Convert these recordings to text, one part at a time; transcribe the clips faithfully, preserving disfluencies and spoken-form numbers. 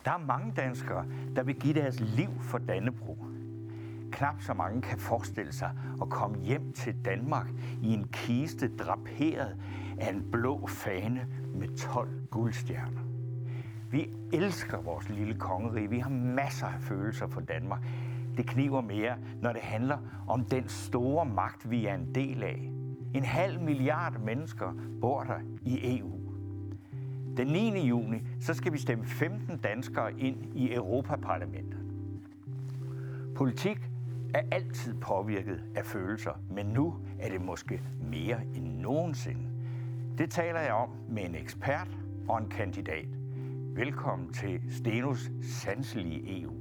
Der er mange danskere, der vil give deres liv for Dannebrog. Knap så mange kan forestille sig at komme hjem til Danmark i en kiste draperet af en blå fane med tolv guldstjerner. Vi elsker vores lille kongerige. Vi har masser af følelser for Danmark. Det kniber mere, når det handler om den store magt, vi er en del af. En halv milliard mennesker bor der i E U. Den niende juni, så skal vi stemme femten danskere ind i Europaparlamentet. Politik er altid påvirket af følelser, men nu er det måske mere end nogensinde. Det taler jeg om med en ekspert og en kandidat. Velkommen til Stenos sanselige E U.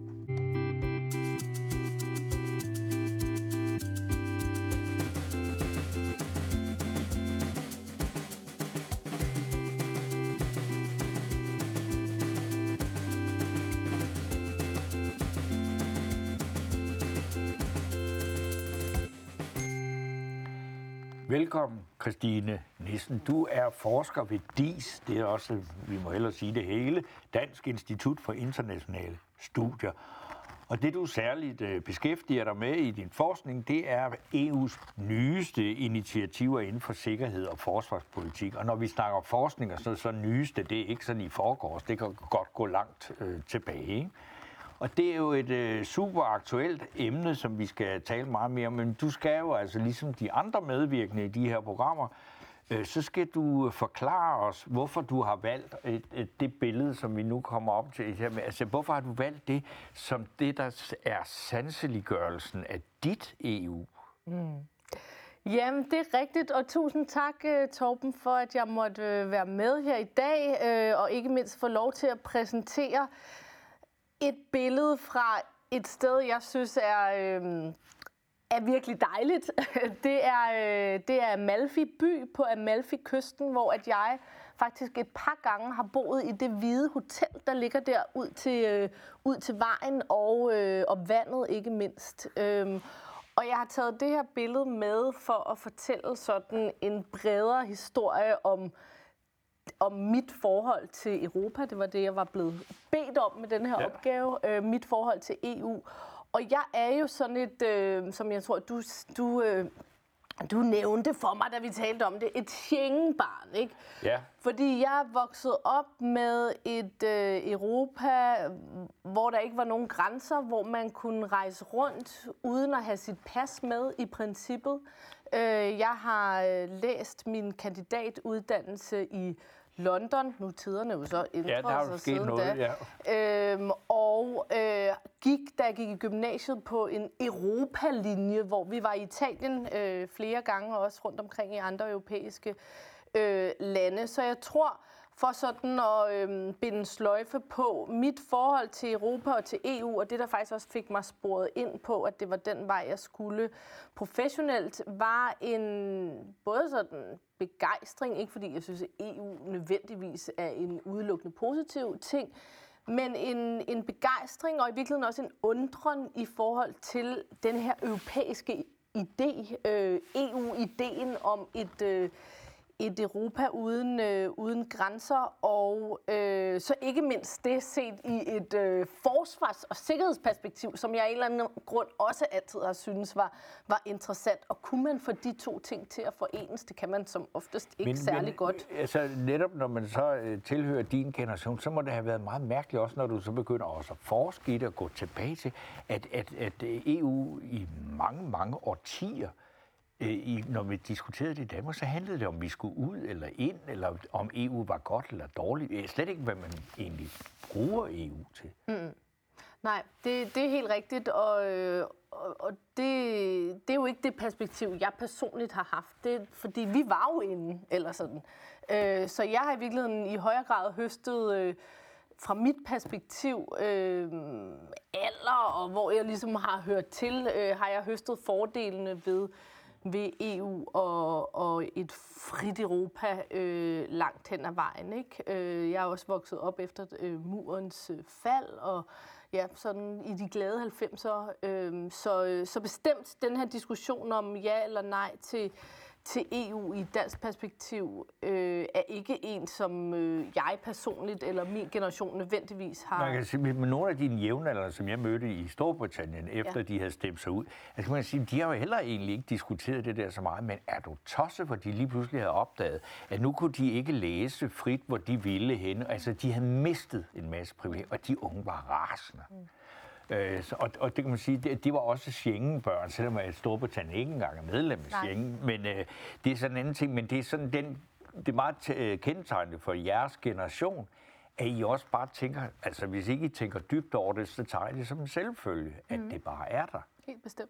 Velkommen, Christine Nissen. Du er forsker ved D I S, det er også, vi må hellere sige det hele, Dansk Institut for Internationale Studier. Og det, du særligt beskæftiger dig med i din forskning, det er E U's nyeste initiativer inden for sikkerhed og forsvarspolitik. Og når vi snakker forskning, så, så nyeste, det er ikke sådan i forgårs, det kan godt gå langt øh, tilbage, ikke? Og det er jo et øh, super aktuelt emne, som vi skal tale meget mere om. Men du skal jo altså, ligesom de andre medvirkende i de her programmer, øh, så skal du forklare os, hvorfor du har valgt et, et, det billede, som vi nu kommer op til her med. Altså, hvorfor har du valgt det som det, der er sanseliggørelsen af dit E U? Mm. Jamen, det er rigtigt, og tusind tak, Torben, for at jeg måtte være med her i dag, og ikke mindst få lov til at præsentere et billede fra et sted, jeg synes er, øh, er virkelig dejligt. Det er, øh, det er Amalfi by på Amalfi-kysten, hvor at jeg faktisk et par gange har boet i det hvide hotel, der ligger der ud til, øh, ud til vejen og, øh, og vandet ikke mindst. Øhm, og jeg har taget det her billede med for at fortælle sådan en bredere historie om om mit forhold til Europa. Det var det, jeg var blevet bedt om med den her ja. opgave. Øh, mit forhold til E U. Og jeg er jo sådan et, øh, som jeg tror, du, du, øh, du nævnte for mig, da vi talte om det, et Schengen-barn, ikke? Ja. Fordi jeg er vokset op med et øh, Europa, hvor der ikke var nogen grænser, hvor man kunne rejse rundt uden at have sit pas med i princippet. Øh, jeg har øh, læst min kandidatuddannelse i London, nu tiderne jo så ændret ja, der har sig sket siden noget, da. Ja. Øhm, og øh, gik, da jeg gik i gymnasiet, på en Europa-linje, hvor vi var i Italien øh, flere gange, og også rundt omkring i andre europæiske øh, lande. Så jeg tror, for sådan at øh, binde sløjfe på mit forhold til Europa og til E U, og det, der faktisk også fik mig sporet ind på, at det var den vej, jeg skulle professionelt, var en både sådan begejstring, ikke fordi jeg synes, at E U nødvendigvis er en udelukkende positiv ting, men en, en begejstring og i virkeligheden også en undren i forhold til den her europæiske idé, øh, E U-ideen om et øh, et Europa uden, øh, uden grænser, og øh, så ikke mindst det set i et øh, forsvars- og sikkerhedsperspektiv, som jeg af en eller anden grund også altid har synes var, var interessant. Og kunne man få de to ting til at forenes, det kan man som oftest ikke men, særlig men, godt. Altså netop når man så øh, tilhører din generation, så må det have været meget mærkeligt også, når du så begynder også at forske i det og gå tilbage til, at, at, at E U i mange, mange årtier, I, når vi diskuterede det i Danmark, så handlede det om, vi skulle ud eller ind, eller om E U var godt eller dårligt. Det er slet ikke, hvad man egentlig bruger E U til. Mm. Nej, det, det er helt rigtigt, og, og, og det, det er jo ikke det perspektiv, jeg personligt har haft. Det, fordi vi var jo inde, eller sådan. Øh, så jeg har i virkeligheden i højere grad høstet, øh, fra mit perspektiv, øh, alder, og hvor jeg ligesom har hørt til, øh, har jeg høstet fordelene ved ved E U og, og et frit Europa øh, langt hen ad vejen, ikke? Øh, jeg er også vokset op efter øh, murens øh, fald, og ja, sådan i de glade halvfemser. Øh, så, så bestemt den her diskussion om ja eller nej til, til E U i et dansk perspektiv øh, er ikke en, som øh, jeg personligt eller min generation nødvendigvis har... Man kan sige, med nogle af dine jævnaldrende, som jeg mødte i Storbritannien, efter ja. de havde stemt sig ud, altså man kan sige, de har jo heller egentlig ikke diskuteret det der så meget, men er du tosset, hvor de lige pludselig havde opdaget, at nu kunne de ikke læse frit, hvor de ville henne. Altså, de havde mistet en masse privilegier, og de unge var rasende. Mm. Øh, så, og, og det kan man sige, det, de var også Schengen-børn, selvom at Storbritannien ikke engang er medlem af Schengen. Men øh, det er sådan en anden ting, men det er sådan den, det er meget t- kendetegnende for jeres generation, at I også bare tænker, altså hvis ikke I tænker dybt over det, så tager I det som en selvfølge, at mm. det bare er der. Helt bestemt.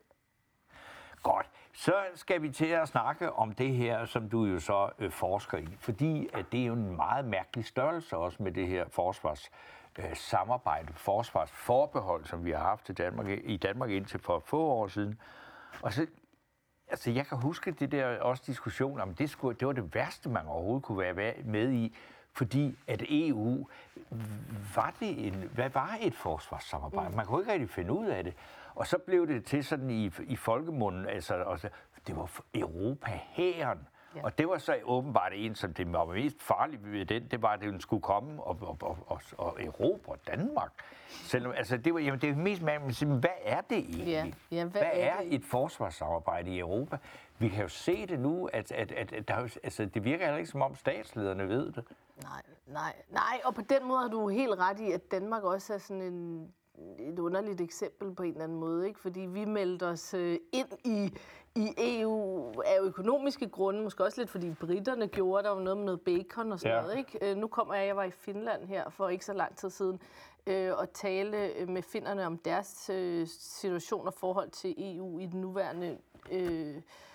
Godt. Så skal vi til at snakke om det her, som du jo så øh, forsker i, fordi at det er jo en meget mærkelig størrelse også med det her forsvars øh, samarbejde, forsvarsforbehold, som vi har haft til Danmark, i Danmark indtil for få år siden. Og så, altså jeg kan huske det der også diskussion om, det, skulle, det var det værste, man overhovedet kunne være med i, fordi at E U, var det en, hvad var et forsvarssamarbejde? Man kunne ikke rigtig finde ud af det. Og så blev det til sådan i, i folkemunden, altså, altså det var Europa-hæren. Ja. Og det var så åbenbart en, som det var mest farligt ved den, det var, at den skulle komme og, og, og, og, og erobre Danmark. Selvom, altså det var, jamen, det er mest mærkeligt, hvad er det egentlig? Ja. Ja, hvad, hvad er, er det? et forsvarssamarbejde i Europa? Vi kan jo se det nu, at, at, at, at der, altså, det virker heller ikke, som om statslederne ved det. Nej, nej, nej, og på den måde har du helt ret i, at Danmark også er sådan en, et underligt eksempel på en eller anden måde, ikke? Fordi vi meldte os øh, ind i, i E U af økonomiske grunde, måske også lidt fordi britterne gjorde, der var noget med noget bacon og sådan ja. noget, ikke? Øh, nu kommer jeg, jeg var i Finland her for ikke så lang tid siden, øh, og tale med finnerne om deres øh, situation og forhold til E U i den nuværende øh,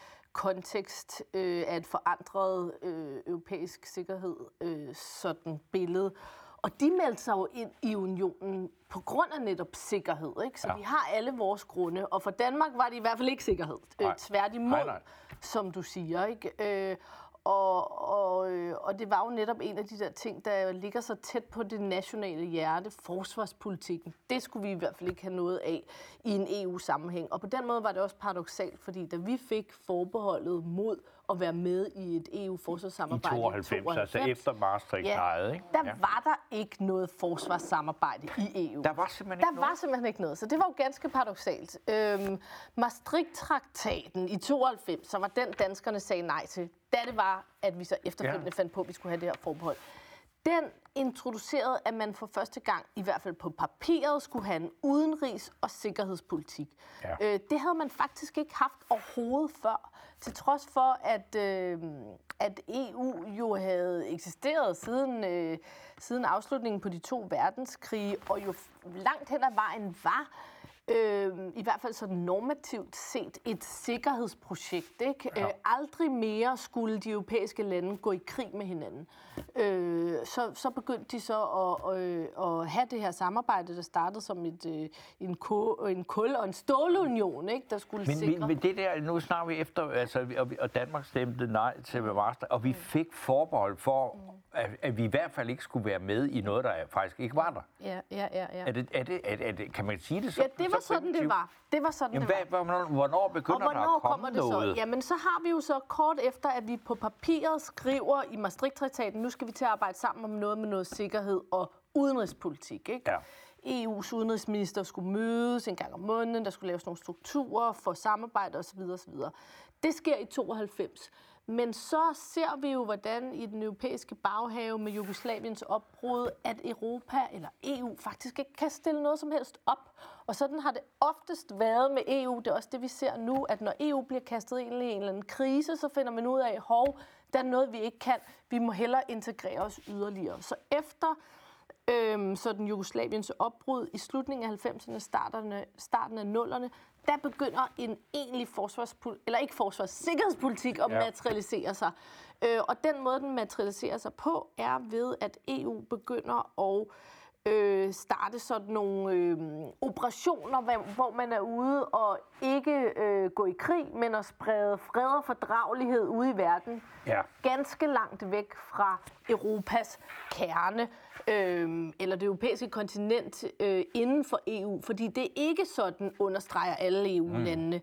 kontekst øh, af et forandret øh, europæisk sikkerhed, øh, sådan billede. Og de meldte sig jo ind i unionen på grund af netop sikkerhed, ikke? Så ja. vi har alle vores grunde, og for Danmark var det i hvert fald ikke sikkerhed. Øh, tværtimod, nej, nej. som du siger, ikke? Øh, og, og, og det var jo netop en af de der ting, der ligger så tæt på det nationale hjerte, forsvarspolitikken. Det skulle vi i hvert fald ikke have noget af i en E U-sammenhæng. Og på den måde var det også paradoksalt, fordi da vi fik forbeholdet mod at være med i et E U-forsvarssamarbejde i tooghalvfems, altså efter Maastricht, ja, ikke? Der ja. var der ikke noget forsvarssamarbejde i E U. Der var simpelthen ikke der noget? Der var simpelthen ikke noget, så det var jo ganske paradoksalt. Øhm, Maastricht-traktaten i tooghalvfems, så var den danskerne sagde nej til, da det var, at vi så efterfølgende ja. fandt på, at vi skulle have det her forbehold. Den introducerede, at man for første gang, i hvert fald på papiret, skulle have en udenrigs- og sikkerhedspolitik. Ja. Øh, det havde man faktisk ikke haft overhovedet før, til trods for, at, øh, at E U jo havde eksisteret siden, øh, siden afslutningen på de to verdenskrige, og jo langt hen ad vejen var, Øh, i hvert fald så normativt set, et sikkerhedsprojekt. Ikke? Ja. Øh, aldrig mere skulle de europæiske lande gå i krig med hinanden. Øh, så, så begyndte de så at, øh, at have det her samarbejde, der startede som et, øh, en, ko, en kul- og en stålunion, ikke? Der skulle men, sikre... Men, men det der, nu snakker vi efter, altså, og Danmark stemte nej til Maastricht, og vi fik forbehold for, mm. at, at vi i hvert fald ikke skulle være med i noget, der faktisk ikke var der. Ja, ja, ja. ja. Er det, er det, er det, er det, kan man sige det så? Ja, det var så sådan, det var. Det var sådan, Jamen, det var. Hvad, hvornår begynder og hvornår der at komme kommer det noget? Så? Jamen, så har vi jo så kort efter, at vi på papiret skriver i Maastricht-traktaten, nu skal vi til at arbejde sammen om noget med noget sikkerhed og udenrigspolitik, ikke? Ja. E U's udenrigsminister skulle mødes en gang om måneden, der skulle laves nogle strukturer for samarbejde osv. osv. Det sker i tooghalvfems. Men så ser vi jo, hvordan i den europæiske baghave med Jugoslaviens opbrud, at Europa eller E U faktisk ikke kan stille noget som helst op. Og sådan har det oftest været med E U. Det er også det, vi ser nu, at når E U bliver kastet ind i en eller anden krise, så finder man ud af, hov, der er noget, vi ikke kan. Vi må hellere integrere os yderligere. Så efter øhm, så den Jugoslaviens opbrud i slutningen af halvfemserne, starterne, starten af nullerne, der begynder en egentlig forsvarspolitik, eller ikke forsvars, sikkerhedspolitik at ja. materialisere sig. Øh, og den måde, den materialiserer sig på, er ved, at E U begynder at øh, starte sådan nogle øh, operationer, hvor man er ude og ikke øh, gå i krig, men at sprede fred og fordragelighed ude i verden. Ja. Ganske langt væk fra Europas kerne. Øh, eller det europæiske kontinent øh, inden for E U, fordi det er ikke sådan, understreger alle E U-landene, mm.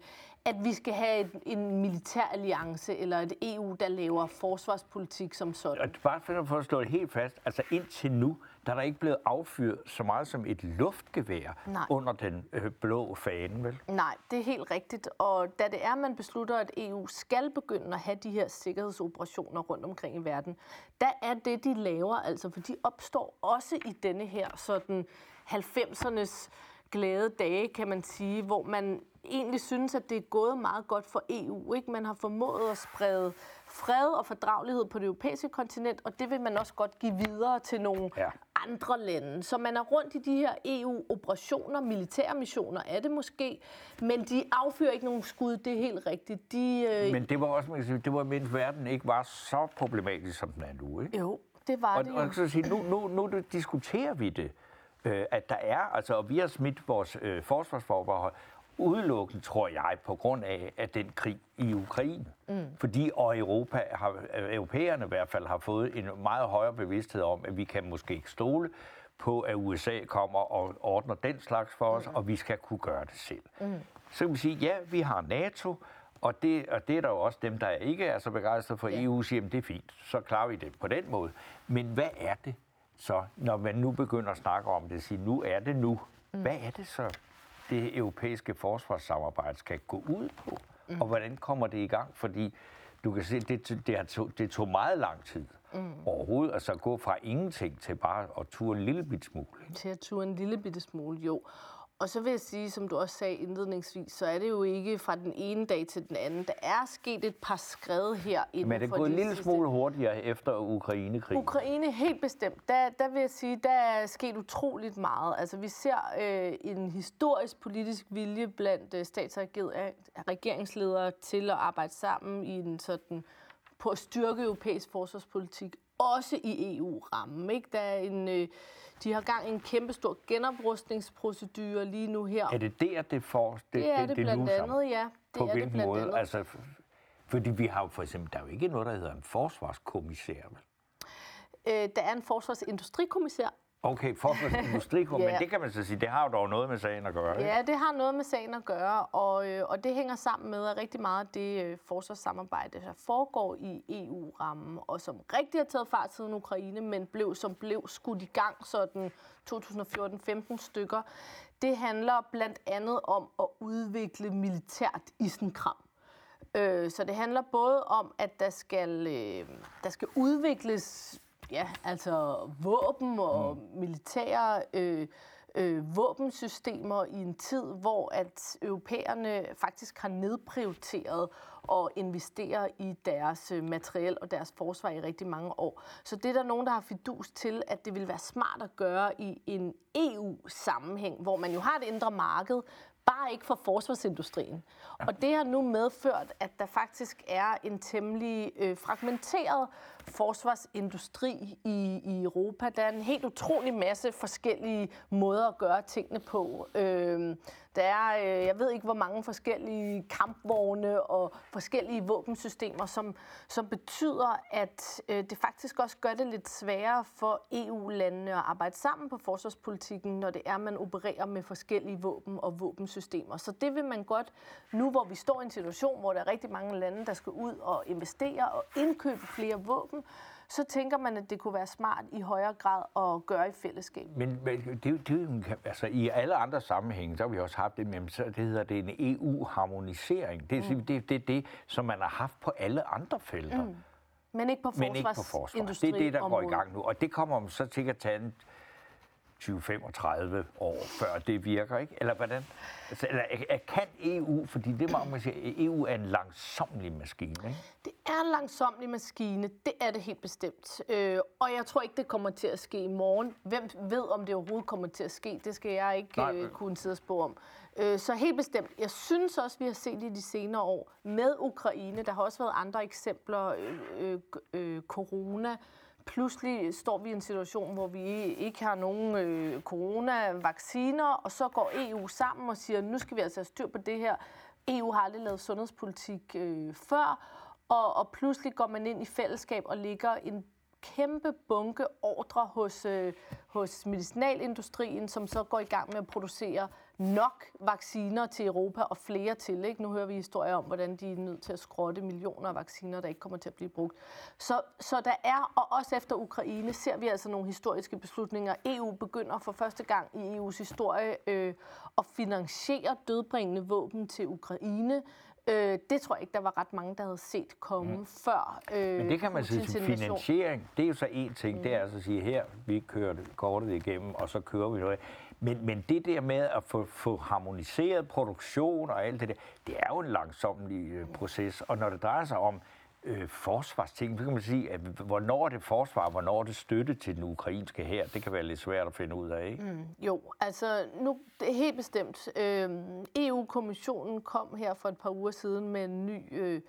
at vi skal have et, en militær alliance eller et E U, der laver forsvarspolitik som sådan. Og bare for at slå det helt fast, altså indtil nu, der er der ikke blevet affyret så meget som et luftgevær Nej. under den øh, blå fane, vel? Nej, det er helt rigtigt. Og da det er, man beslutter, at E U skal begynde at have de her sikkerhedsoperationer rundt omkring i verden, der er det, de laver, altså, for de opstår også i denne her sådan halvfemsernes glade dage, kan man sige, hvor man egentlig synes, at det er gået meget godt for E U. Ikke? Man har formået at sprede fred og fordragelighed på det europæiske kontinent, og det vil man også godt give videre til nogle ja. andre lande. Så man er rundt i de her E U-operationer, militære missioner er det måske, men de affyrer ikke nogen skud, det er helt rigtigt. De, øh... Men det var også, man kan sige, det var, mens verden ikke var så problematisk, som den er nu, ikke? Jo, det var og, det jo. Og så sige, nu, nu, nu diskuterer vi det, øh, at der er, altså, og vi har smidt vores øh, forsvarsforbehold, udelukkende, tror jeg, på grund af, at den krig i Ukraine. Mm. Fordi og Europa har, europæerne i hvert fald har fået en meget højere bevidsthed om, at vi kan måske ikke stole på, at U S A kommer og ordner den slags for os, mm. og vi skal kunne gøre det selv. Mm. Så kan vi sige, ja, vi har NATO, og det, og det er der jo også dem, der ikke er så begejstrede for yeah. E U, siger, at det er fint, så klarer vi det på den måde. Men hvad er det så, når man nu begynder at snakke om det, sige, nu er det nu. Mm. Hvad er det så, det europæiske forsvarssamarbejde skal gå ud på, mm. og hvordan kommer det i gang? Fordi du kan se, det, det, tog, det tog meget lang tid mm. overhovedet, altså at gå fra ingenting til bare at ture en lille bitte smule. Til at ture en lille bitte smule, jo. Og så vil jeg sige, som du også sagde indledningsvis, så er det jo ikke fra den ene dag til den anden. Der er sket et par skred her inden. Men det er gået en lille sidste... smule hurtigere efter Ukraine-krigen. Ukraine, helt bestemt. Der, der vil jeg sige, der er sket utroligt meget. Altså, vi ser øh, en historisk politisk vilje blandt øh, stats- og regeringsledere til at arbejde sammen i en sådan, på at styrke europæisk forsvarspolitik, også i E U-rammen. Ikke? Der er en... Øh, De har gang i en kæmpestor genoprustningsprocedure lige nu her. Er det der, det får det, det, er det, det, det blandt andet, ja. Det på er hvilken det måde? andet. Altså, fordi vi har jo for eksempel, der er jo ikke noget, der hedder en forsvarskommissær, vel? Øh, der er en forsvarsindustrikommissær. Okay, forsvarsindustrikommissær, ja. Men det kan man så sige, det har jo dog noget med sagen at gøre, ikke? Ja, det har noget med sagen at gøre, og, øh, og det hænger sammen med, at rigtig meget af det øh, forsvarssamarbejde, der foregår i E U-rammen, og som rigtig har taget fart siden Ukraine, men blev, som blev skudt i gang sådan to tusind og fjorten femten stykker, det handler blandt andet om at udvikle militært isenkram. Øh, så det handler både om, at der skal, øh, der skal udvikles ja, altså våben og mm. militære øh, øh, våbensystemer i en tid, hvor at europæerne faktisk har nedprioriteret og investerer i deres materiel og deres forsvar i rigtig mange år. Så det er der nogen, der har fidus til, at det vil være smart at gøre i en E U-sammenhæng, hvor man jo har et indre marked, bare ikke for forsvarsindustrien. Og det har nu medført, at der faktisk er en temmelig øh, fragmenteret forsvarsindustri i, i Europa. Der er en helt utrolig masse forskellige måder at gøre tingene på. Øh, der er, øh, jeg ved ikke, hvor mange forskellige kampvogne og forskellige våbensystemer, som, som betyder, at øh, det faktisk også gør det lidt sværere for E U-landene at arbejde sammen på forsvarspolitikken, når det er, man opererer med forskellige våben og våbensystemer. Så det vil man godt, nu hvor vi står i en situation, hvor der er rigtig mange lande, der skal ud og investere og indkøbe flere våben, så tænker man, at det kunne være smart i højere grad at gøre i fællesskab. Men, men det, det, altså, i alle andre sammenhænge, så har vi også haft det, men så det hedder det en E U-harmonisering. Det er mm. det, det, det, som man har haft på alle andre felter. Mm. Men ikke på forsvarsindustrien. Det er det, der går i gang nu. Og det kommer om så til at tage tyve femogtredive år, før det virker, ikke? Eller hvordan? Altså, eller, kan E U, fordi det må man sige, E U er en langsomlig maskine, ikke? Det er en langsomlig maskine, det er det helt bestemt. Øh, og jeg tror ikke, det kommer til at ske i morgen. Hvem ved, om det overhovedet kommer til at ske? Det skal jeg ikke øh, kunne sidde og spå om. Øh, så helt bestemt. Jeg synes også, vi har set i de senere år med Ukraine. Der har også været andre eksempler. Øh, øh, øh, corona. Pludselig står vi i en situation, hvor vi ikke har nogen øh, coronavacciner, og så går E U sammen og siger, nu skal vi altså have styr på det her. E U har aldrig lavet sundhedspolitik øh, før, og, og pludselig går man ind i fællesskab og ligger en kæmpe bunke ordre hos, øh, hos medicinalindustrien, som så går i gang med at producere nok vacciner til Europa og flere til. Ikke? Nu hører vi historier om, hvordan de er nødt til at skrotte millioner af vacciner, der ikke kommer til at blive brugt. Så, så der er, og også efter Ukraine, ser vi altså nogle historiske beslutninger. E U begynder for første gang i E U's historie øh, at finansiere dødbringende våben til Ukraine. Øh, det tror jeg ikke, der var ret mange, der havde set komme mm. før. Øh, Men det kan man sige som finansiering. Det er jo så en ting, mm. det er altså at sige, her, vi kører kortet igennem, og så kører vi noget. Men, men det der med at få, få harmoniseret produktion og alt det der, det er jo en langsomlig øh, proces. Og når det drejer sig om øh, forsvarsting, så kan man sige, at hvornår er det forsvar, hvornår er det støtte til den ukrainske hær, det kan være lidt svært at finde ud af, ikke? Mm, jo, altså nu det er helt bestemt. Øh, E U-kommissionen kom her for et par uger siden med en ny øh,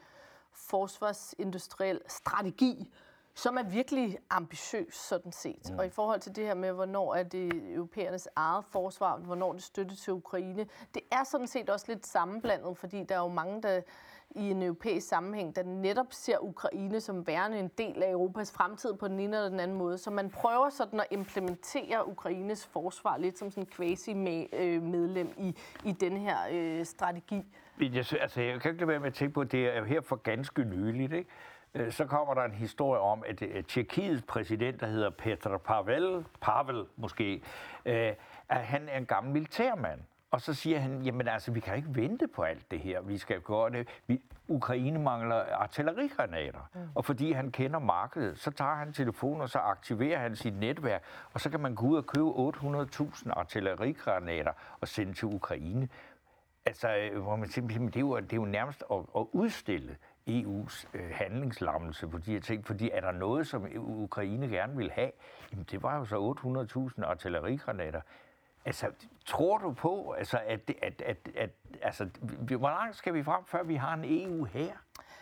forsvarsindustriel strategi, som er virkelig ambitiøs, sådan set. Mm. Og i forhold til det her med, hvornår er det europæernes eget forsvar, hvornår det støtte til Ukraine, det er sådan set også lidt sammenblandet, fordi der er jo mange, der i en europæisk sammenhæng, der netop ser Ukraine som værende en del af Europas fremtid på den ene eller den anden måde. Så man prøver sådan at implementere Ukraines forsvar lidt som sådan en quasi-medlem i, i den her øh, strategi. Jeg, altså, jeg kan ikke lade være med at tænke på, at det er her for ganske nyligt, ikke? Så kommer der en historie om, at Tjekkiets præsident, der hedder Petr Pavel, Pavel måske, at han er en gammel militærmand. Og så siger han, jamen altså, vi kan ikke vente på alt det her. Vi skal gøre det. Vi, Ukraine mangler artillerigranater. Mm. Og fordi han kender markedet, så tager han telefonen, og så aktiverer han sit netværk. Og så kan man gå ud og købe otte hundrede tusind artillerigranater og sende til Ukraine. Altså, hvor man simpelthen, det er jo, det er jo nærmest at, at udstille E U's øh, handlingslammelse på de her ting, fordi er der noget, som Ukraine gerne vil have, jamen det var jo så otte hundrede tusind artillerigranater. Altså, tror du på, altså, at, at, at, at altså, hvor langt skal vi frem, før vi har en E U her?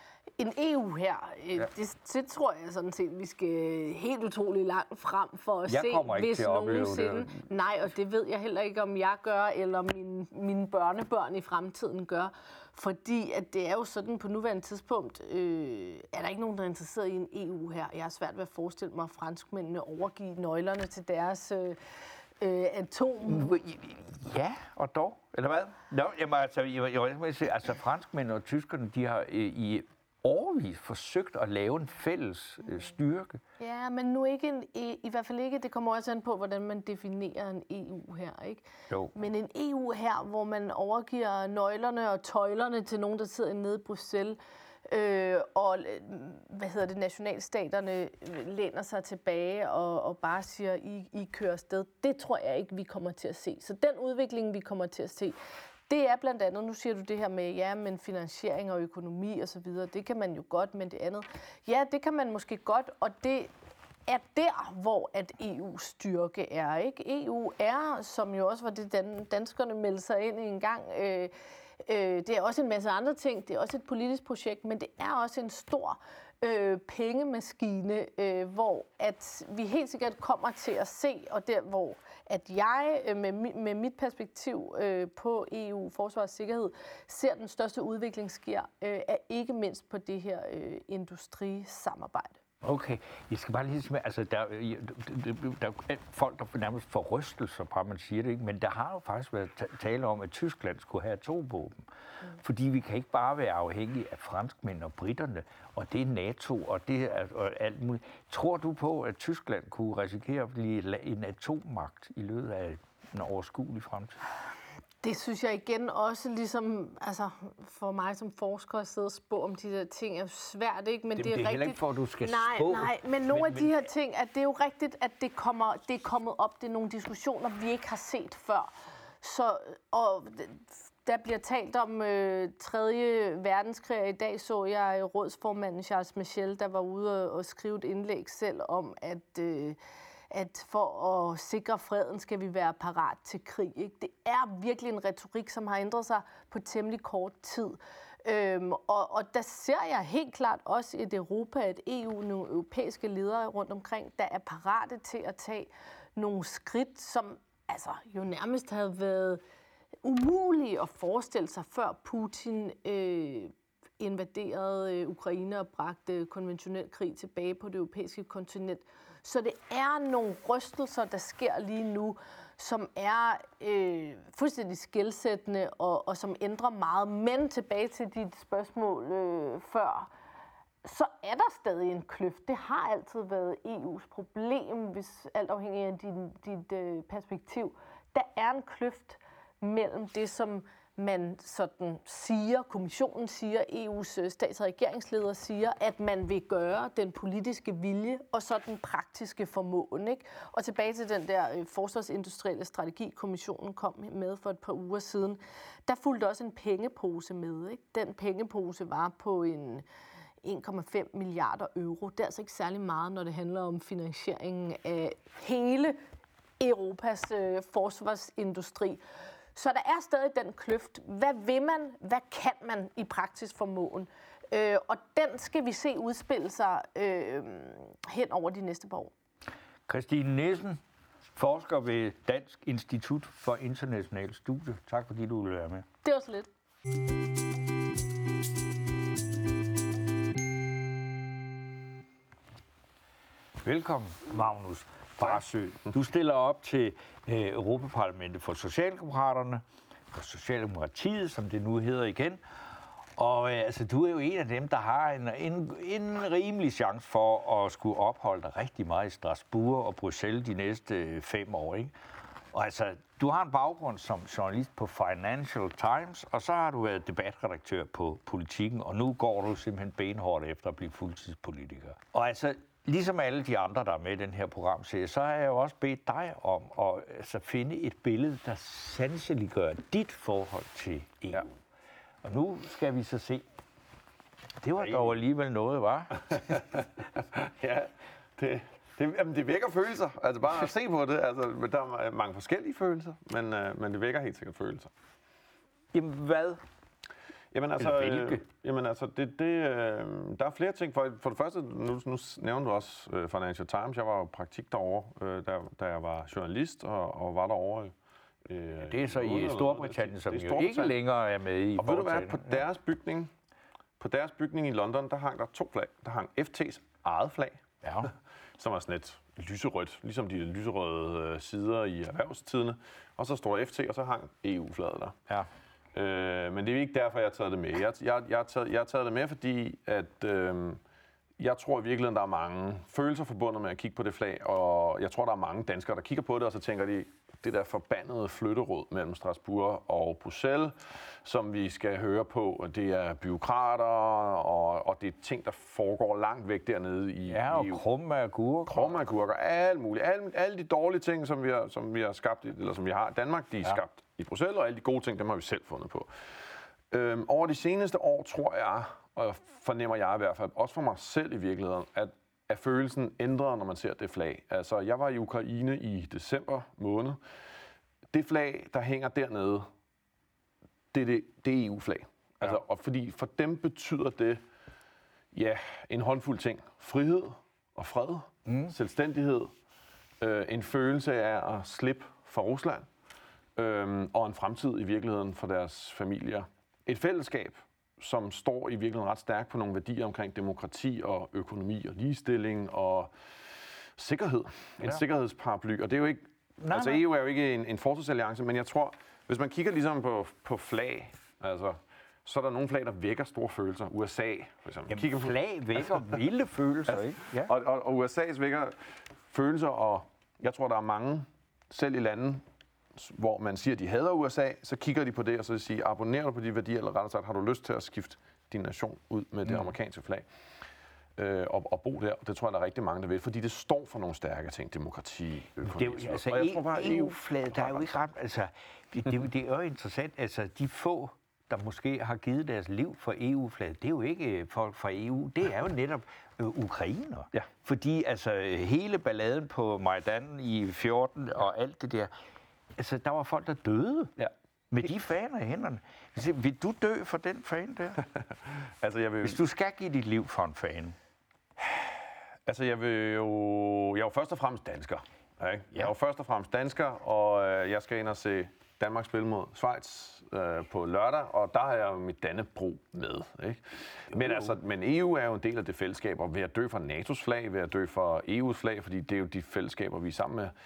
En E U her, ja. det, det tror jeg sådan set, vi skal helt utroligt langt frem for at jeg se, kommer ikke hvis til at nogensinde. Det. Nej, og det ved jeg heller ikke, om jeg gør, eller mine, mine børnebørn i fremtiden gør. Fordi at det er jo sådan, på nuværende tidspunkt, øh, er der ikke nogen, der er interesseret i en E U her. Jeg har svært ved at forestille mig, at franskmændene overgive nøglerne til deres øh, øh, atom. Ja, og dog. Eller hvad? Nå, jamen, altså, jeg, jeg, jeg sige, altså, franskmændene og tyskerne, de har øh, i årevis forsøgt at lave en fælles øh, styrke. Ja, men nu ikke en, i, i hvert fald ikke, det kommer også an på, hvordan man definerer en E U her, ikke? Jo. Men en E U her, hvor man overgiver nøglerne og tøjlerne til nogen, der sidder nede i Bruxelles, øh, og hvad hedder det, nationalstaterne læner sig tilbage og, og bare siger, I, I kører afsted. Det tror jeg ikke, vi kommer til at se. Så den udvikling, vi kommer til at se, det er blandt andet, nu siger du det her med, ja, men finansiering og økonomi og så videre, det kan man jo godt, men det andet, ja, det kan man måske godt, og det er der, hvor at E U's styrke er, ikke? E U er, som jo også var det, dan- danskerne meldte sig ind i en gang, øh, øh, det er også en masse andre ting, det er også et politisk projekt, men det er også en stor øh, pengemaskine, øh, hvor at vi helt sikkert kommer til at se, og der, hvor at jeg øh, med, med mit perspektiv øh, på E U, forsvar og sikkerhed, ser den største udvikling sker, øh, er ikke mindst på det her øh, industrisamarbejde. Okay, jeg skal bare lige sige, altså der, der, der er folk, der nærmest får rystelser, bare man siger det ikke, men der har jo faktisk været tale om, at Tyskland skulle have atomvåben. Mm. Fordi vi kan ikke bare være afhængige af franskmænd og britterne, og det er NATO, og det er og alt muligt. Tror du på, at Tyskland kunne risikere at blive en atommagt i løbet af en overskuelig fremtid? Det synes jeg igen også, ligesom altså for mig som forsker at sidde og spå om de der ting, er svært, ikke? Men det, det er, det er rigtigt. ikke for, at du skal nej, spå. Nej, men nogle men, af de her ting, at det er jo rigtigt, at det, kommer, det er kommet op. Det er nogle diskussioner, vi ikke har set før. Så, og der bliver talt om øh, tredje verdenskrig. I dag så jeg rådsformanden Charles Michel, der var ude og, og skrive et indlæg selv om, at... Øh, at for at sikre freden skal vi være parat til krig. Ikke? Det er virkelig en retorik, som har ændret sig på temmelig kort tid. Øhm, og, og der ser jeg helt klart også et Europa, et E U, nogle europæiske ledere rundt omkring, der er parate til at tage nogle skridt, som altså, jo nærmest havde været umulige at forestille sig, før Putin øh, invaderede øh, Ukraine og bragte konventionel krig tilbage på det europæiske kontinent. Så det er nogle rystelser, der sker lige nu, som er øh, fuldstændig skelsættende og, og som ændrer meget. Men tilbage til dit spørgsmål øh, før, så er der stadig en kløft. Det har altid været E U's problem, hvis alt afhængig af din, dit øh, perspektiv. Der er en kløft mellem det, som man sådan siger, kommissionen siger, E U's stats- og regeringsledere siger, at man vil gøre den politiske vilje, og så den praktiske formåen. Ikke? Og tilbage til den der øh, forsvarsindustrielle strategi, kommissionen kom med for et par uger siden, der fulgte også en pengepose med. Ikke? Den pengepose var på en en komma fem milliarder euro. Det er altså ikke særlig meget, når det handler om finansieringen af hele Europas øh, forsvarsindustri. Så der er stadig den kløft. Hvad vil man? Hvad kan man i praktisk formåen? Øh, og den skal vi se udspille sig øh, hen over de næste par år. Christine Nissen, forsker ved Dansk Institut for International Studie. Tak fordi du ville være med. Det var så lidt. Velkommen, Magnus Barsøe. Du stiller op til øh, Europaparlamentet for Socialdemokraterne, for Socialdemokratiet, som det nu hedder igen. Og øh, altså, du er jo en af dem, der har en, en, en rimelig chance for at skulle opholde dig rigtig meget i Strasbourg og Bruxelles de næste øh, fem år, ikke? Og altså, du har en baggrund som journalist på Financial Times, og så har du været debatredaktør på Politikken, og nu går du simpelthen benhårdt efter at blive fuldtidspolitiker. Og altså, ligesom alle de andre, der er med i den her programserie, så har jeg jo også bedt dig om at altså, finde et billede, der sanseliggør dit forhold til E U. Ja. Og nu skal vi så se. Det var dog alligevel noget, var? Ja, det, det, jamen, det vækker følelser. Altså bare at se på det. Altså, der er mange forskellige følelser, men, øh, men det vækker helt sikkert følelser. Jamen hvad? Jamen altså, øh, jamen, altså det, det, øh, der er flere ting. For, for det første, nu, nu nævnte du også øh, Financial Times. Jeg var jo praktik derovre, øh, da, da jeg var journalist og, og var derovre. Øh, det er så i Storbritannien, som jo ikke længere er med i. Og ved du hvad, på deres bygning, på deres bygning i London, der hang der to flag. Der hang F T's eget flag, ja. Som var sådan et lyserødt, ligesom de lyserøde øh, sider i Erhvervstidene. Og så står F T, og så hang E U-flaget der. Ja. Øh, men det er ikke derfor, jeg har taget det med. Jeg, jeg, jeg, har, taget, jeg har taget det med, fordi at, øh, jeg tror i virkeligheden, der er mange følelser forbundet med at kigge på det flag, og jeg tror, der er mange danskere, der kigger på det, og så tænker de, det der forbandede flytteråd mellem Strasbourg og Bruxelles, som vi skal høre på, det er bureaukrater, og, og det er ting, der foregår langt væk dernede i Ja, og E U. Krumme agurker. Krumme agurker, alt muligt. Alle, alle de dårlige ting, som vi har, som vi har skabt, eller som vi har i Danmark, de er ja. skabt i Bruxelles, og alle de gode ting, dem har vi selv fundet på. Øhm, over de seneste år, tror jeg, og fornemmer jeg i hvert fald, også for mig selv i virkeligheden, at, at følelsen ændrer, når man ser det flag. Altså, jeg var i Ukraine i december måned. Det flag, der hænger dernede, det er, det, det er E U-flag. Altså, ja. Og fordi for dem betyder det, ja, en håndfuld ting. Frihed og fred, mm. selvstændighed, øh, en følelse af at slippe fra Rusland, øh, og en fremtid i virkeligheden for deres familier. Et fællesskab, som står i virkeligheden ret stærkt på nogle værdier omkring demokrati og økonomi og ligestilling og sikkerhed. En ja. sikkerhedsparaply. Og det er jo ikke, nej, altså nej. E U er jo ikke en, en forsvarsalliance, men jeg tror, hvis man kigger ligesom på, på flag, altså, så er der nogle flag, der vækker store følelser. U S A, for eksempel. Jamen, kigger på flag vækker vilde følelser, altså, ikke? Ja. Og, og, og U S A's vækker følelser, og jeg tror, der er mange, selv i lande, hvor man siger, at de hader U S A, så kigger de på det, og så siger, abonnerer du på de værdier, eller rettere sagt, har du lyst til at skifte din nation ud med det mm. amerikanske flag, øh, og, og bo der. Det tror jeg, der er rigtig mange, der vil, fordi det står for nogle stærke ting, demokrati, økonomi. Det er jo, altså, og jeg tror bare, E U-flaget, der er jo ikke ret, altså, det, det, det er jo interessant, altså, de få, der måske har givet deres liv for E U-flaget, det er jo ikke folk fra E U, det er jo netop øh, ukrainer. Ja. Fordi altså, hele balladen på Majdan i fjorten og alt det der, altså, der var folk, der døde ja. med de faner i hænderne. Vil du dø for den fan der? altså, jeg vil... Hvis du skal give dit liv for en fan? Altså, jeg vil jo... Jeg er jo først og fremmest dansker. Ikke? Jeg er jo først og fremmest dansker, og jeg skal ind og se Danmark spille mod Schweiz øh, på lørdag, og der har jeg jo mit Dannebrog med. Ikke? Men, altså, men E U er jo en del af det fællesskab, og ved at dø for N A T O's flag, ved at dø for E U's flag, fordi det er jo de fællesskaber, vi er sammen med.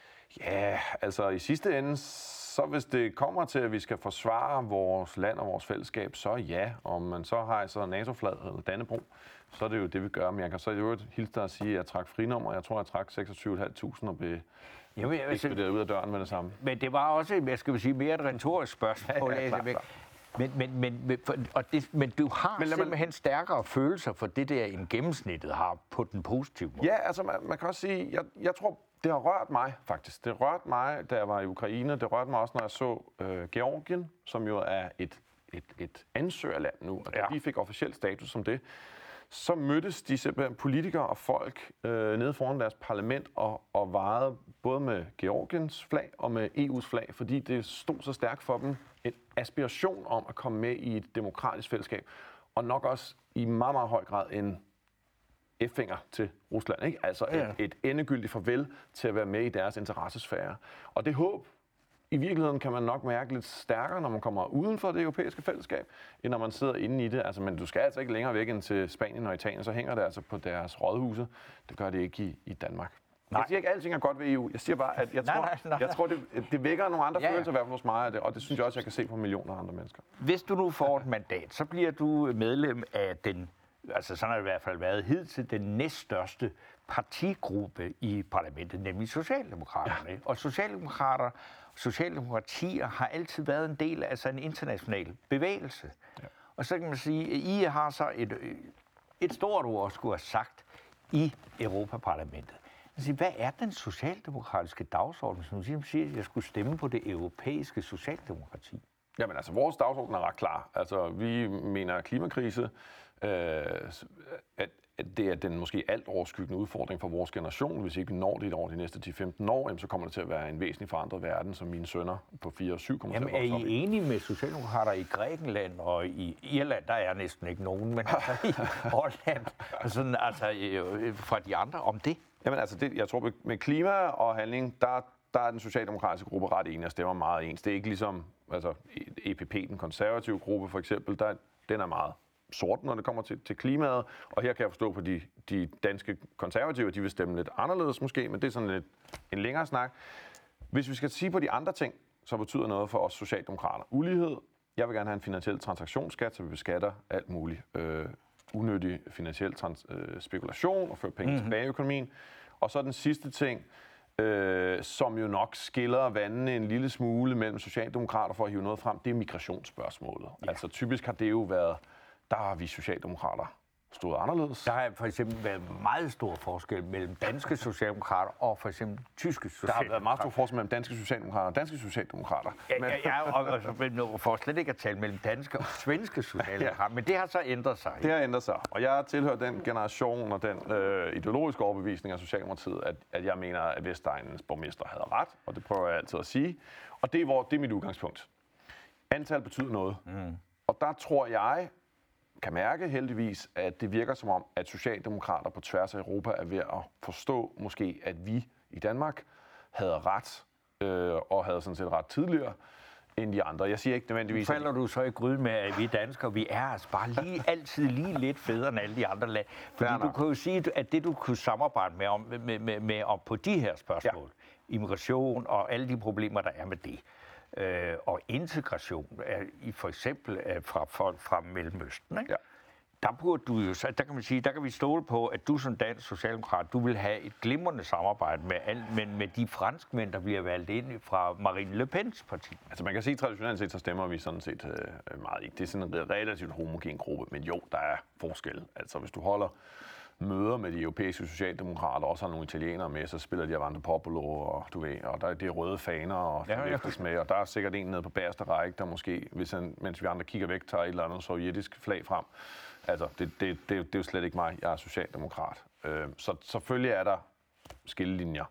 Ja, altså i sidste ende, så hvis det kommer til, at vi skal forsvare vores land og vores fællesskab, så ja. Om man så har så NATO-flag eller Dannebrog, så er det jo det, vi gør. Men jeg kan så i øvrigt hilse dig at sige, at jeg trak frinummer. Jeg tror, jeg trak seksogtyve tusind fem hundrede og blev Jamen, altså, ekspederet ud af døren med det samme. Men det var også, jeg skal sige, mere et retorisk spørgsmål. Ja, ja, klar, klar. Men, men, men, men, for, og det, men du har men simpelthen man... stærkere følelser for det der, end gennemsnittet har på den positive måde. Ja, altså man, man kan også sige, jeg, jeg tror, det har rørt mig faktisk. Det rørte mig, da jeg var i Ukraine. Det rørte mig også, når jeg så øh, Georgien, som jo er et, et, et ansøgerland nu, og ja. De fik officiel status som det. Så mødtes de simpelthen politikere og folk øh, nede foran deres parlament og, og vejede både med Georgiens flag og med E U's flag, fordi det stod så stærkt for dem en aspiration om at komme med i et demokratisk fællesskab, og nok også i meget, meget høj grad en F-finger til Rusland, ikke? Altså ja. et, et endegyldigt farvel til at være med i deres interessesfære. Og det håb, i virkeligheden kan man nok mærke lidt stærkere, når man kommer uden for det europæiske fællesskab, end når man sidder inde i det. Altså, men du skal altså ikke længere væk end til Spanien og Italien, så hænger det altså på deres rådhuse. Det gør det ikke i, i Danmark. Nej. Jeg siger ikke, at alting er godt ved E U. Jeg siger bare, at jeg tror, nej, nej, nej. Jeg tror det, det vækker nogle andre ja, følelser, i hvert fald hos mig, og det, og det synes jeg også, jeg kan se på millioner af andre mennesker. Hvis du nu får et mandat, så bliver du medlem af den, altså sådan har det i hvert fald været hidtil, den næststørste partigruppe i parlamentet, nemlig Socialdemokraterne. Ja. Og Socialdemokrater Socialdemokratier har altid været en del af altså en international bevægelse. Ja. Og så kan man sige, at I har så et, et stort ord skulle have sagt i Europaparlamentet. Altså, hvad er den socialdemokratiske dagsorden, som du siger, at jeg skulle stemme på det europæiske socialdemokrati? Jamen altså, vores dagsorden er ret klar. Altså, vi mener klimakrise, øh, at det er den måske alt overskyggende udfordring for vores generation. Hvis ikke vi når det over de næste ti til femten år, så kommer det til at være en væsentlig forandret verden, som mine sønner på fire og syv kommer Jamen, til at vokse op i. Er I enige med socialdemokrater i Grækenland og i Irland? Der er næsten ikke nogen, men altså i Holland, sådan, altså fra de andre om det? Jamen altså, det, jeg tror med klima og handling, der, der er den socialdemokratiske gruppe ret enig og stemmer meget ens. Det er ikke ligesom altså, E P P, den konservative gruppe for eksempel, der, den er meget sort, når det kommer til, til klimaet. Og her kan jeg forstå på de, de danske konservative, at de vil stemme lidt anderledes måske, men det er sådan lidt en længere snak. Hvis vi skal sige på de andre ting, så betyder noget for os socialdemokrater. Ulighed. Jeg vil gerne have en finansiel transaktionsskat, så vi beskatter alt muligt øh, unødig finansiel trans- øh, spekulation og fører penge mm-hmm. tilbage i økonomien. Og så den sidste ting, øh, som jo nok skiller vandene en lille smule mellem socialdemokrater for at hive noget frem, det er migrationsspørgsmålet. Ja. Altså typisk har det jo været, der har vi socialdemokrater stået anderledes. Der har for eksempel været meget stor forskel mellem danske socialdemokrater og for eksempel tyske socialdemokrater. Der har været meget stor forskel mellem danske socialdemokrater og danske socialdemokrater. Ja, ja, ja og, og, og for slet ikke at tale mellem danske og svenske socialdemokrater, ja. Men det har så ændret sig. Det har ændret sig, og jeg tilhører den generation og den øh, ideologiske overbevisning af Socialdemokratiet, at, at jeg mener, at Vestegnens borgmester havde ret, og det prøver jeg altid at sige. Og det er, hvor, det er mit udgangspunkt. Antal betyder noget. Mm. Og der tror jeg, kan mærke heldigvis, at det virker som om, at socialdemokrater på tværs af Europa er ved at forstå måske, at vi i Danmark havde ret, øh, og havde sådan set ret tidligere, end de andre. Jeg siger ikke nødvendigvis... Nu falder du så i gryden med, at vi danskere, vi er altså bare lige, altid lige lidt federe end alle de andre lande. Fordi du kan jo sige, at det du kunne samarbejde med om, med, med, med om på de her spørgsmål, ja. Immigration og alle de problemer, der er med det, øh, og integration, øh, i for eksempel øh, fra folk fra Mellemøsten, ikke? Ja. Der burde du jo, der kan man sige, der kan vi stole på, at du som dansk socialdemokrat, du vil have et glimrende samarbejde med, al, med, med de franskmænd, der bliver valgt ind fra Marine Le Pens parti. Altså man kan sige, traditionelt set, så stemmer vi sådan set øh, meget ikke. Det er sådan en relativt homogen gruppe, men jo, der er forskel. Altså hvis du holder møder med de europæiske socialdemokrater, også har nogle italienere med, så spiller de Avante Popolo, og du ved, og der er de røde faner og ja, ja. med, og der er sikkert en nede på bagerste række, der måske, hvis han, mens vi andre kigger væk, tager et eller andet sovjetisk flag frem. Altså, det, det, det, det er jo slet ikke mig. Jeg er socialdemokrat. Øh, så selvfølgelig er der skillelinjer.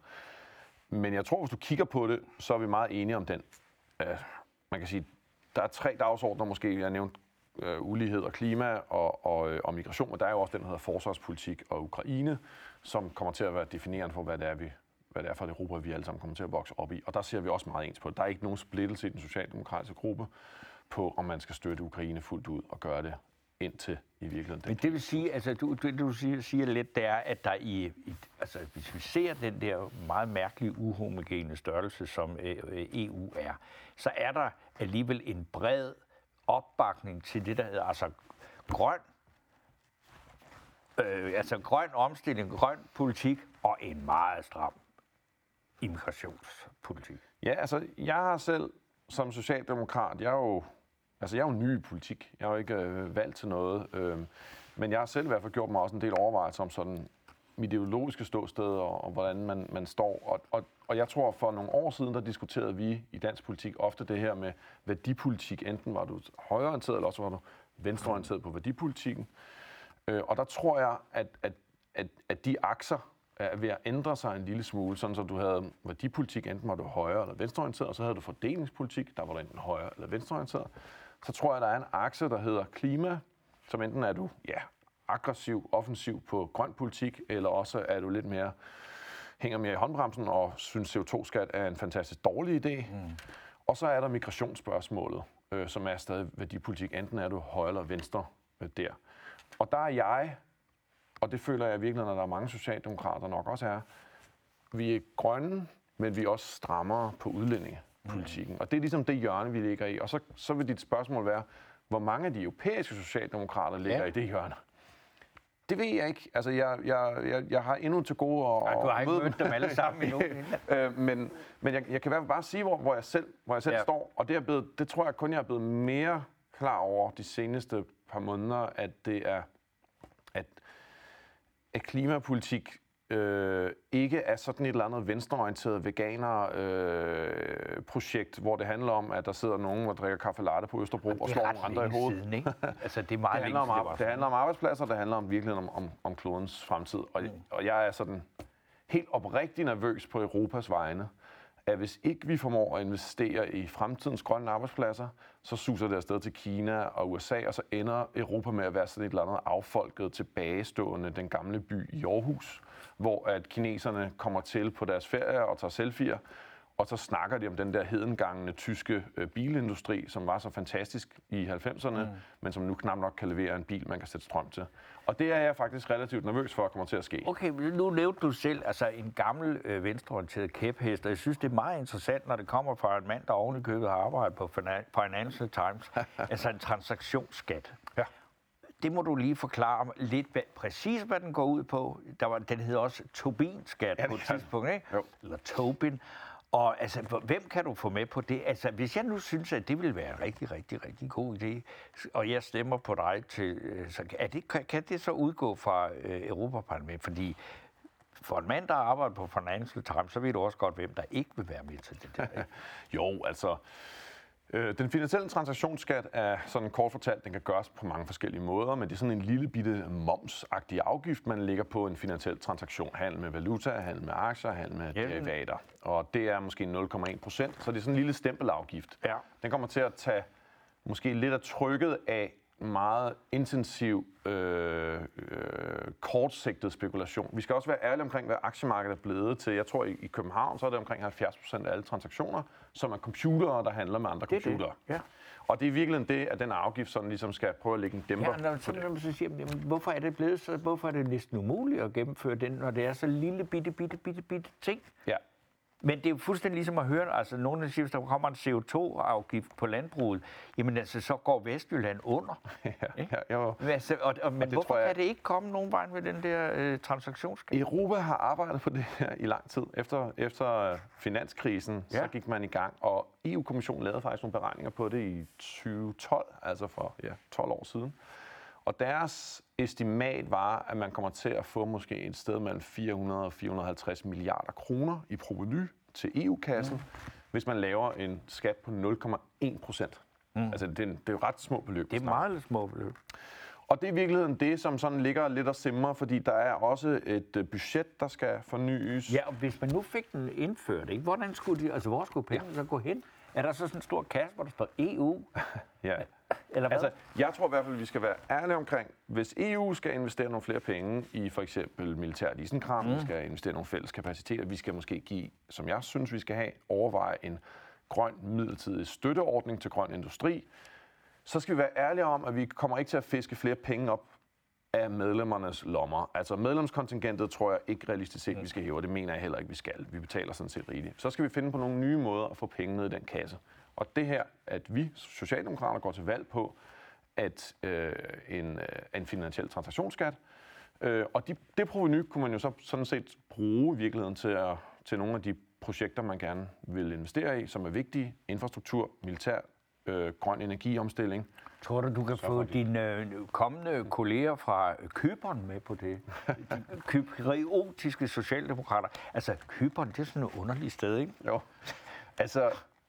Men jeg tror, hvis du kigger på det, så er vi meget enige om den. Øh, man kan sige, der er tre dagsordner måske. Jeg har nævnt øh, ulighed og klima og, og, og migration, og der er jo også den, der hedder forsvarspolitik og Ukraine, som kommer til at være definerende for, hvad det er, vi, hvad det er for et Europa, vi alle sammen kommer til at vokse op i. Og der ser vi også meget ens på. Der er ikke nogen splittelse i den socialdemokratiske gruppe på, om man skal støtte Ukraine fuldt ud og gøre det indtil i virkeligheden. Men det vil sige, altså du, du, du siger, siger lidt, det er, at der i, i, altså hvis vi ser den der meget mærkelige uhomogene størrelse, som øh, E U er, så er der alligevel en bred opbakning til det, der hedder altså grøn, øh, altså grøn omstilling, grøn politik og en meget stram immigrationspolitik. Ja, altså jeg har selv som socialdemokrat, jeg er jo Altså, jeg er jo ny i politik. Jeg har jo ikke øh, valgt til noget. Øh, men jeg har selv i hvert fald gjort mig også en del overvejelser om sådan mit ideologiske ståsted og, og hvordan man, man står. Og, og, og jeg tror, for nogle år siden, der diskuterede vi i dansk politik ofte det her med værdipolitik. Enten var du højreorienteret, eller også var du venstreorienteret på værdipolitikken. Øh, og der tror jeg, at, at, at, at de akser er ved at ændre sig en lille smule, sådan så du havde værdipolitik, enten var du højre- eller venstreorienteret, og så havde du fordelingspolitik, der var du enten højre- eller venstreorienteret. Så tror jeg, der er en akse, der hedder klima, som enten er du ja, aggressiv, offensiv på grøn politik, eller også er du lidt mere, hænger mere i håndbremsen og synes C O to skat er en fantastisk dårlig idé. Mm. Og så er der migrationsspørgsmålet, øh, som er stadig værdipolitik. Enten er du højre eller venstre øh, der. Og der er jeg, og det føler jeg virkelig, når der er mange socialdemokrater nok også er, vi er grønne, men vi er også strammere på udlændingepolitikken. Mm. Og det er ligesom det hjørne, vi ligger i. Og så, så vil dit spørgsmål være, hvor mange af de europæiske socialdemokrater ligger ja. i det hjørne? Det ved jeg ikke. Altså, jeg, jeg, jeg, jeg har endnu til gode at... Nej, du har ikke mødt dem alle sammen endnu. øh, men men jeg, jeg kan i hvert fald bare sige, hvor, hvor jeg selv, hvor jeg selv ja. står. Og det, er blevet, det tror jeg kun, jeg er blevet mere klar over de seneste par måneder, at det er... at at klimapolitik øh, ikke er sådan et eller andet venstreorienteret veganer-projekt, øh, hvor det handler om, at der sidder nogen, der drikker kaffe latte på Østerbro og slår nogle andre i hovedet. Siden, ikke? Altså, det er meget det, handler om, det, det handler om arbejdspladser, det handler om virkeligheden om, om, om klodens fremtid. Og, mm. og jeg er sådan helt oprigtig nervøs på Europas vegne, at hvis ikke vi formår at investere i fremtidens grønne arbejdspladser, så suser det afsted til Kina og U S A, og så ender Europa med at være sådan et eller andet affolket, tilbagestående, den gamle by i Aarhus, hvor at kineserne kommer til på deres ferie og tager selfier, og så snakker de om den der hedengangende tyske øh, bilindustri, som var så fantastisk i halvfemserne, mm. men som nu knap nok kan levere en bil, man kan sætte strøm til. Og det er jeg faktisk relativt nervøs for, at kommer til at ske. Okay, nu nævnte du selv altså en gammel øh, venstreorienteret kæphest, og jeg synes, det er meget interessant, når det kommer fra en mand, der oven i købet har arbejdet på Financial Times, altså en transaktionsskat. Ja. Det må du lige forklare lidt hvad, præcis, hvad den går ud på. Der var, den hedder også Tobin-skat ja, på et tidspunkt, ikke? Jo. Eller Tobin. Og altså, hvem kan du få med på det? Altså, hvis jeg nu synes, at det ville være en rigtig, rigtig, rigtig god idé, og jeg stemmer på dig til, så er det, kan det så udgå fra øh, Europaparlamentet? Fordi for en mand, der arbejder på Financial Times, så ved du også godt, hvem der ikke vil være med til det der. Ikke? Jo, altså... Øh, den finansielle transaktionsskat er sådan kort fortalt, den kan gøres på mange forskellige måder, men det er sådan en lille bitte momsagtig afgift, man lægger på en finansiel transaktion. Handel med valuta, handel med aktier, handel med yeah. derivater. Og det er måske nul komma en procent, så det er sådan en lille stempelafgift. Ja. Den kommer til at tage måske lidt af trykket af meget intensiv, øh, øh, kortsigtet spekulation. Vi skal også være ærlige omkring, hvad aktiemarkedet er blevet til. Jeg tror, i, i København så er det omkring halvfjerds procent af alle transaktioner, som er computere, der handler med andre det computere. Det. Ja. Og det er virkelig det, at den afgift sådan ligesom skal prøve at lægge en dæmper. Ja, når, så, når man så siger, jamen, hvorfor er det blevet så, hvorfor er det næsten umuligt at gennemføre den, når det er så lille, bitte, bitte, bitte, bitte ting? Ja. Men det er jo fuldstændig ligesom at høre, altså nogle siger, hvis der kommer en C O to afgift på landbruget, jamen altså, så går Vestjylland under. Ja, ja, jo. Altså, og, og, men og hvorfor jeg... kan det ikke komme nogen vej med den der øh, transaktionsskat? Europa har arbejdet på det her i lang tid. Efter, efter finanskrisen, ja. så gik man i gang, og E U-kommissionen lavede faktisk nogle beregninger på det i tyve tolv, altså for ja, tolv år siden. Og deres estimat var, at man kommer til at få måske et sted mellem fire hundrede og fire hundrede og halvtreds milliarder kroner i provenu til E U-kassen, mm. hvis man laver en skat på nul komma en procent. Mm. Altså, det er, det er jo ret små beløb. Det er meget små beløb. Og det er i virkeligheden det, som sådan ligger lidt og simmer, fordi der er også et budget, der skal fornyes. Ja, og hvis man nu fik den indført, ikke? Hvordan skulle de, altså hvor skulle pengene ja. så gå hen? Er der så sådan en stor kasse, hvor der står E U? Ja. Eller hvad? Altså, jeg tror i hvert fald, at vi skal være ærlige omkring, hvis E U skal investere nogle flere penge i for eksempel militært isenkram, mm. vi skal investere nogle fælles kapaciteter, vi skal måske give, som jeg synes, vi skal have, overveje en grøn midlertidig støtteordning til grøn industri, så skal vi være ærlige om, at vi kommer ikke til at fiske flere penge op af medlemmernes lommer. Altså medlemskontingentet tror jeg ikke realistisk set, vi skal hæve, og det mener jeg heller ikke, vi skal. Vi betaler sådan set rigeligt. Så skal vi finde på nogle nye måder at få penge ned i den kasse. Og det her, at vi socialdemokrater går til valg på, at øh, en, øh, en finansiel transaktionsskat, øh, og de, det provenu kunne man jo så sådan set bruge i virkeligheden til, at, til nogle af de projekter, man gerne vil investere i, som er vigtige. Infrastruktur, militær, øh, grøn energiomstilling. Tror du, du kan så få dine øh, kommende kolleger fra Cypern med på det? De kypriotiske socialdemokrater. Altså, Cypern, det er sådan et underligt sted, ikke? Jo. Altså,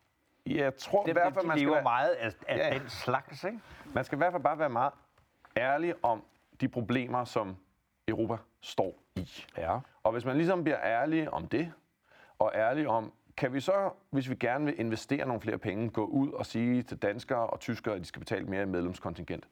jeg tror det, i hvert fald, de man skal lever være, meget af, af ja, den slags, ikke? Man skal i hvert fald bare være meget ærlig om de problemer, som Europa står i. Ja. Og hvis man ligesom bliver ærlig om det, og ærlig om, kan vi så, hvis vi gerne vil investere nogle flere penge, gå ud og sige til danskere og tyskere, at de skal betale mere i medlemskontingent?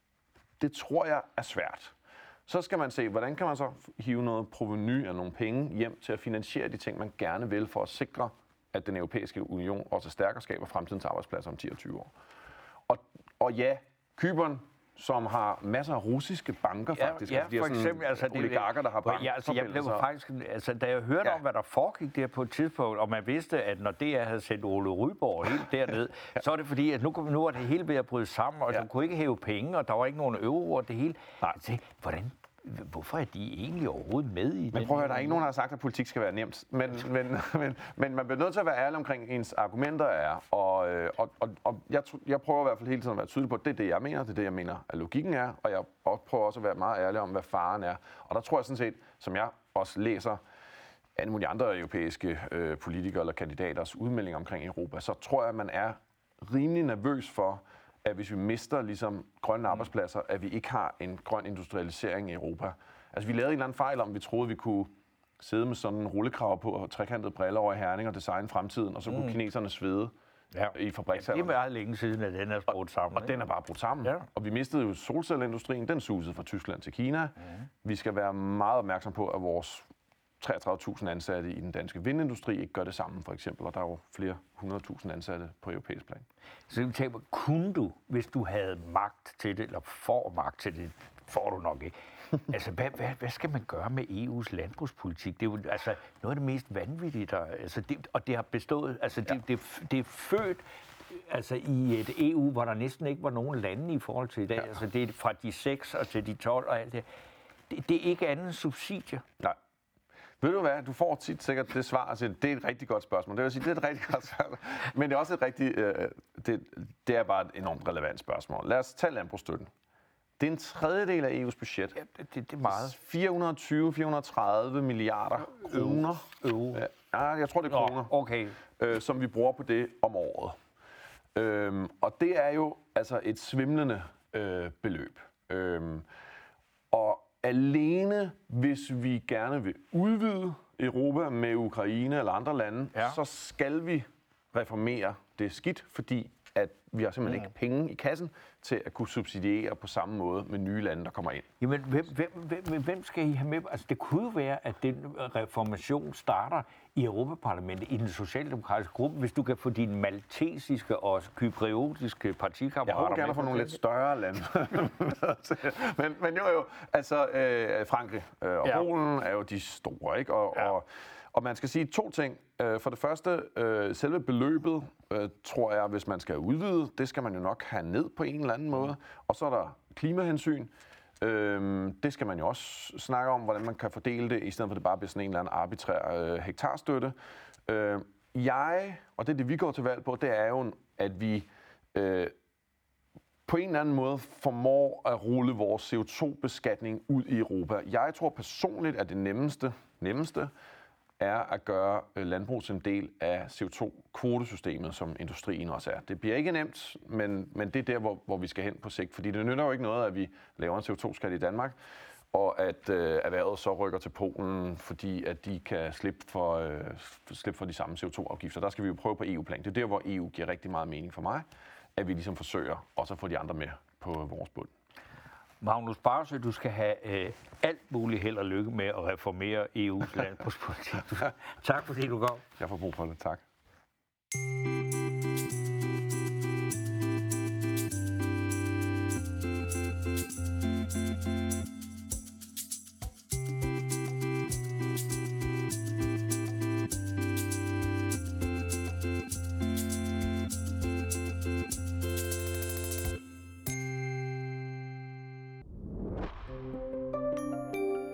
Det tror jeg er svært. Så skal man se, hvordan kan man så hive noget proveny af nogle penge hjem til at finansiere de ting, man gerne vil, for at sikre, at den europæiske union også er stærkere, skaber fremtidens arbejdspladser om ti og tyve år. Og, og ja, Cypern, som har masser af russiske banker faktisk. Ja, altså, de for eksempel, altså det oligarker, der har banker. Ja, altså, jeg blev faktisk, altså, da jeg hørte ja. om, hvad der foregik der på et tidspunkt, og man vidste, at når D R havde sendt Ole Ryborg helt derned, ja. så er det fordi, at nu, nu er det hele ved at bryde sammen, og ja. de kunne ikke hæve penge, og der var ikke nogen euro og det hele. Nej. Altså, hvordan? Hvorfor er de egentlig overhovedet med i det? Men prøv at høre, der er ikke nogen, der har sagt, at politik skal være nemt. Men, men, men, men man bliver nødt til at være ærlig omkring, ens argumenter er. Og, og, og, og jeg, jeg prøver i hvert fald hele tiden at være tydelig på, at det er det, jeg mener. Det er det, jeg mener, at logikken er. Og jeg prøver også at være meget ærlig om, hvad faren er. Og der tror jeg sådan set, som jeg også læser alle mulige andre europæiske øh, politikere eller kandidaters udmeldinger omkring Europa, så tror jeg, at man er rimelig nervøs for, at hvis vi mister ligesom grønne arbejdspladser, at vi ikke har en grøn industrialisering i Europa. Altså, vi lavede en eller anden fejl om, vi troede, vi kunne sidde med sådan en rullekrav på og trekantede briller over i Herning og designe fremtiden, og så kunne mm. kineserne svede ja. i fabrikshallerne. Ja, det er meget længe siden, at den er brudt sammen. Og, og den er bare brudt sammen. Ja. Og vi mistede jo solcelleindustrien, den susede fra Tyskland til Kina. Mm. Vi skal være meget opmærksom på, at vores treogtredive tusind ansatte i den danske vindindustri ikke gør det samme, for eksempel. Og der er jo flere hundrede tusind ansatte på europæisk plan. Så jeg tænker, kunne du, hvis du havde magt til det, eller får magt til det, får du nok ikke. Altså, hvad, hvad, hvad skal man gøre med E U's landbrugspolitik? Det er jo altså, noget af det mest vanvittige, der, altså, det, og det har bestået, altså, det, ja. det, det, det er født altså, i et E U, hvor der næsten ikke var nogen lande i forhold til i dag. Ja. Altså, det er fra de seks og til de tolv og alt det. Det, det er ikke andet end subsidier. Nej. Ved du hvad, du får tit sikkert det svar, altså det er et rigtig godt spørgsmål. Det vil sige, det er et rigtig godt spørgsmål, men det er også et rigtig, øh, det, det er bare et enormt relevant spørgsmål. Lad os tage landbrugsstøtten. Det er en tredjedel af E U's budget. Ja, det, det, det er meget. fire hundrede og tyve til fire hundrede og tredive milliarder kroner. Euro. Ja, jeg tror det er kroner. Nå, okay. øh, som vi bruger på det om året. Øhm, og det er jo altså et svimlende øh, beløb. Øhm, og alene, hvis vi gerne vil udvide Europa med Ukraine eller andre lande, ja. så skal vi reformere det skidt, fordi at vi har simpelthen mm. ikke penge i kassen til at kunne subsidiere på samme måde med nye lande, der kommer ind. Jamen, hvem, hvem, hvem, hvem skal I have med? Altså, det kunne jo være, at den reformation starter i Europaparlamentet, i den socialdemokratiske gruppe, hvis du kan få dine maltesiske og kypriotiske partikammerater. Jeg håber gerne at få nogle lidt større lande. men, men jo jo, altså øh, Frankrig øh, og ja. Polen er jo de store, ikke? Og, ja. og, og man skal sige to ting. For det første, øh, selve beløbet, øh, tror jeg, hvis man skal udvide, det skal man jo nok have ned på en eller anden måde. Og så er der klimahensyn. Øh, det skal man jo også snakke om, hvordan man kan fordele det, i stedet for at det bare bliver sådan en eller anden arbitrær øh, hektarstøtte. Øh, jeg, og det er det, vi går til valg på, det er jo, at vi øh, på en eller anden måde formår at rulle vores C O to beskatning ud i Europa. Jeg tror personligt, at det nemmeste, nemmeste er at gøre landbrug som en del af C O to kvotesystemet, som industrien også er. Det bliver ikke nemt, men, men det er der, hvor, hvor vi skal hen på sigt, fordi det nytter jo ikke noget, at vi laver en C O to skat i Danmark, og at øh, erhvervet så rykker til Polen, fordi at de kan slippe for, øh, slippe for de samme C O to afgifter. Der skal vi jo prøve på E U-plan. Det er der, hvor E U giver rigtig meget mening for mig, at vi ligesom forsøger også at få de andre med på vores bund. Magnus Barsøe, du skal have øh, alt muligt held og lykke med at reformere E U's landbrugspolitik. Tak fordi du kom. Jeg får brug for det. Tak.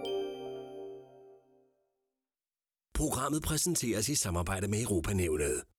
Programmet præsenteres i samarbejde med Europanævnet.